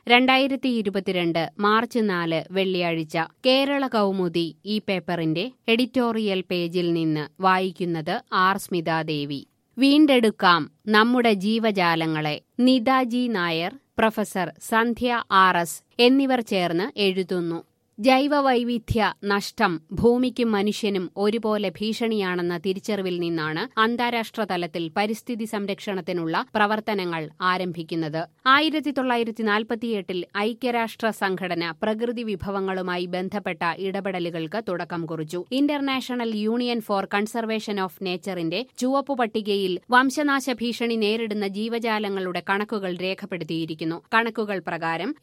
2022 March 4 വെള്ളിയാഴ്ച കേരള കൗമുദി ഈ പേപ്പറിന്റെ എഡിറ്റോറിയൽ പേജിൽ നിന്ന് വായിക്കുന്നത് ആർ സ്മിതാദേവി. വീണ്ടെടുക്കാം നമ്മുടെ ജീവജാലങ്ങളെ. നിതാജി നായർ, പ്രൊഫസർ സന്ധ്യ RS എന്നിവർ ചേർന്ന് എഴുതുന്നു. ജൈവവൈവിധ്യ നഷ്ടം ഭൂമിക്കും മനുഷ്യനും ഒരുപോലെ ഭീഷണിയാണെന്ന തിരിച്ചറിവിൽ നിന്നാണ് അന്താരാഷ്ട്ര തലത്തിൽ പരിസ്ഥിതി സംരക്ഷണത്തിനുള്ള പ്രവർത്തനങ്ങൾ ആരംഭിക്കുന്നത്. 1948 ഐക്യരാഷ്ട്ര സംഘടന പ്രകൃതി വിഭവങ്ങളുമായി ബന്ധപ്പെട്ട ഇടപെടലുകൾക്ക് തുടക്കം കുറിച്ചു. International Union for Conservation of നേച്ചറിന്റെ ചുവപ്പു പട്ടികയിൽ വംശനാശ ഭീഷണി നേരിടുന്ന ജീവജാലങ്ങളുടെ കണക്കുകൾ രേഖപ്പെടുത്തിയിരിക്കുന്നു. കണക്കുകൾ പ്രകാരം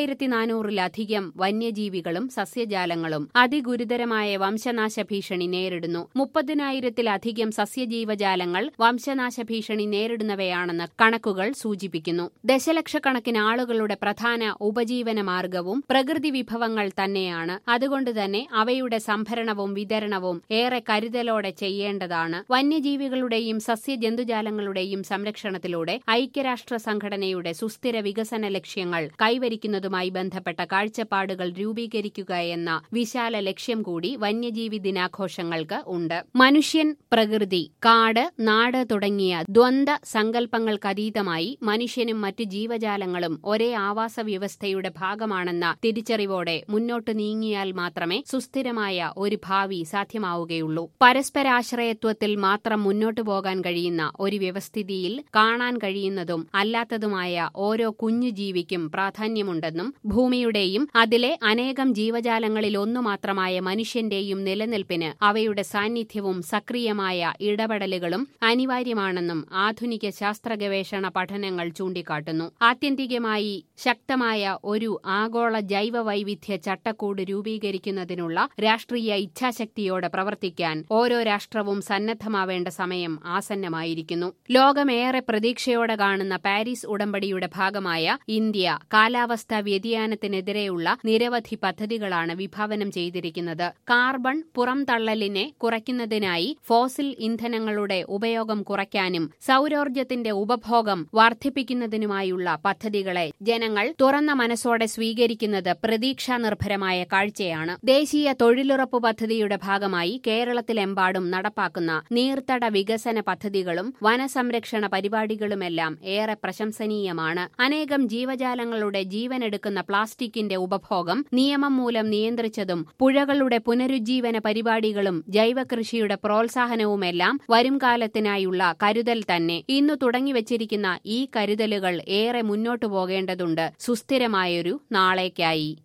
8400-ലധികം വന്യജീവികളും സസ്യജാലങ്ങളും അതിഗുരുതരമായ വംശനാശ ഭീഷണി നേരിടുന്നു. 30,000-ലധികം സസ്യജീവജാലങ്ങൾ വംശനാശ ഭീഷണി നേരിടുന്നവയാണെന്ന് കണക്കുകൾ സൂചിപ്പിക്കുന്നു. ദശലക്ഷക്കണക്കിന് ആളുകളുടെ പ്രധാന ഉപജീവന മാർഗവും പ്രകൃതി വിഭവങ്ങൾ തന്നെയാണ്. അതുകൊണ്ടുതന്നെ അവയുടെ സംഭരണവും വിതരണവും ഏറെ കരുതലോടെ ചെയ്യേണ്ടതാണ്. വന്യജീവികളുടെയും സസ്യജന്തുജാലങ്ങളുടെയും സംരക്ഷണത്തിലൂടെ ഐക്യരാഷ്ട്ര സംഘടനയുടെ സുസ്ഥിര വികസന ലക്ഷ്യങ്ങൾ കൈവരിക്കുന്നതുമായി ബന്ധപ്പെട്ട കാഴ്ചപ്പാടുകൾ രൂപീകരിക്കുക എന്ന വിശാല ലക്ഷ്യം കൂടി വന്യജീവി ദിനാഘോഷങ്ങൾക്ക് ഉണ്ട്. മനുഷ്യൻ, പ്രകൃതി, കാട്, നാട് തുടങ്ങിയ ദ്വന്ദ് സങ്കല്പങ്ങൾക്കതീതമായി മനുഷ്യനും മറ്റു ജീവജാലങ്ങളും ഒരേ ആവാസ വ്യവസ്ഥയുടെ ഭാഗമാണെന്ന തിരിച്ചറിവോടെ മുന്നോട്ടു നീങ്ങിയാൽ മാത്രമേ സുസ്ഥിരമായ ഒരു ഭാവി സാധ്യമാവുകയുള്ളൂ. പരസ്പരാശ്രയത്വത്തിൽ മാത്രം മുന്നോട്ടു പോകാൻ കഴിയുന്ന ഒരു വ്യവസ്ഥിതിയിൽ കാണാൻ കഴിയുന്നതും അല്ലാത്തതുമായ ഓരോ കുഞ്ഞു ജീവിക്കും പ്രാധാന്യമുണ്ടെന്നും ഭൂമിയുടെയും അതിലെ അനേകം ജീവജാലങ്ങളിൽ ഒന്നു മാത്രമായ മനുഷ്യന്റെയും നിലനിൽപ്പിന് അവയുടെ സാന്നിധ്യവും സക്രിയമായ ഇടപെടലുകളും അനിവാര്യമാണെന്നും ആധുനിക ശാസ്ത്ര ഗവേഷണ പഠനങ്ങൾ ചൂണ്ടിക്കാട്ടുന്നു. ആത്യന്തികമായി ശക്തമായ ഒരു ആഗോള ജൈവ വൈവിധ്യ ചട്ടക്കൂട് രൂപീകരിക്കുന്നതിനുള്ള രാഷ്ട്രീയ ഇച്ഛാശക്തിയോടെ പ്രവർത്തിക്കാൻ ഓരോ രാഷ്ട്രവും സന്നദ്ധമാവേണ്ട സമയം ആസന്നമായിരിക്കുന്നു. ലോകമേറെ പ്രതീക്ഷയോടെ കാണുന്ന പാരീസ് ഉടമ്പടിയുടെ ഭാഗമായ ഇന്ത്യ കാലാവസ്ഥാ വ്യതിയാനത്തിനെതിരെയുള്ള നിരവധി പദ്ധതികളാണ് വിഭാവനം ചെയ്തിരിക്കുന്നത്. കാർബൺ പുറംതള്ളലിനെ കുറയ്ക്കുന്നതിനായി ഫോസിൽ ഇന്ധനങ്ങളുടെ ഉപയോഗം കുറയ്ക്കാനും സൗരോർജ്ജത്തിന്റെ ഉപഭോഗം വർദ്ധിപ്പിക്കുന്നതിനുമായുള്ള പദ്ധതികളെ ജനങ്ങൾ തുറന്ന മനസ്സോടെ സ്വീകരിക്കുന്നത് പ്രതീക്ഷാനിർഭരമായ കാഴ്ചയാണ്. ദേശീയ തൊഴിലുറപ്പ് പദ്ധതിയുടെ ഭാഗമായി കേരളത്തിലെമ്പാടും നടപ്പാക്കുന്ന നീർത്തട വികസന പദ്ധതികളും വനസംരക്ഷണ പരിപാടികളുമെല്ലാം ഏറെ പ്രശംസനീയമാണ്. അനേകം ജീവജാലങ്ങളുടെ ജീവനെടുക്കുന്ന പ്ലാസ്റ്റിക്കിന്റെ ഉപഭോഗം നിയമം മൂലം നിയന്ത്രിച്ചതും പുഴകളുടെ പുനരുജ്ജീവന പരിപാടികളും ജൈവകൃഷിയുടെ പ്രോത്സാഹനവുമെല്ലാം വരുംകാലത്തിനായുള്ള കരുതൽ തന്നെ. ഇന്നു തുടങ്ങിവച്ചിരിക്കുന്ന ഈ കരുതലുകൾ ഏറെ മുന്നോട്ടു പോകേണ്ടതുണ്ട് സുസ്ഥിരമായൊരു നാളേക്കായി.